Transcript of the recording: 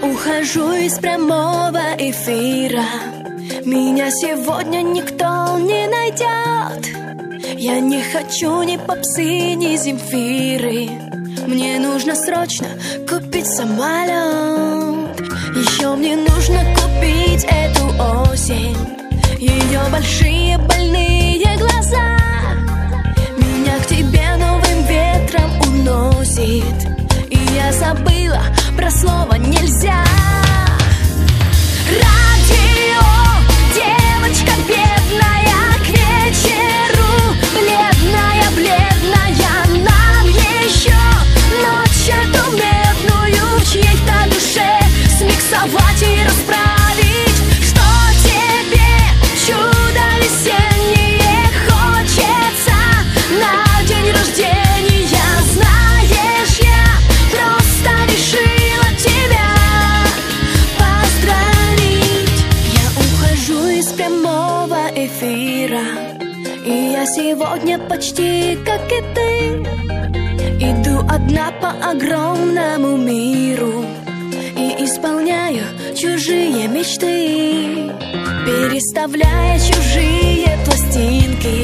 ухожу из прямого эфира. Меня сегодня никто не найдет. Я не хочу ни попсы, ни Земфиры. Мне нужно срочно купить самолет. Еще мне нужно купить эту осень, ее большие больные глаза. Меня к тебе новым ветром уносит, и я забыла про слово «нельзя». Радио, девочка бедная, к вечеру бледная, бледная. Нам еще ночь эту медную в чьей-то душе смиксовать и расправить. Что тебе, чудо весеннее, хочется на день рождения? Знаешь, я просто решила тебя поздравить. Я ухожу из прямого эфира, и я сегодня почти как и ты. Иду одна по огромному миру и исполняю чужие мечты, переставляя чужие пластинки.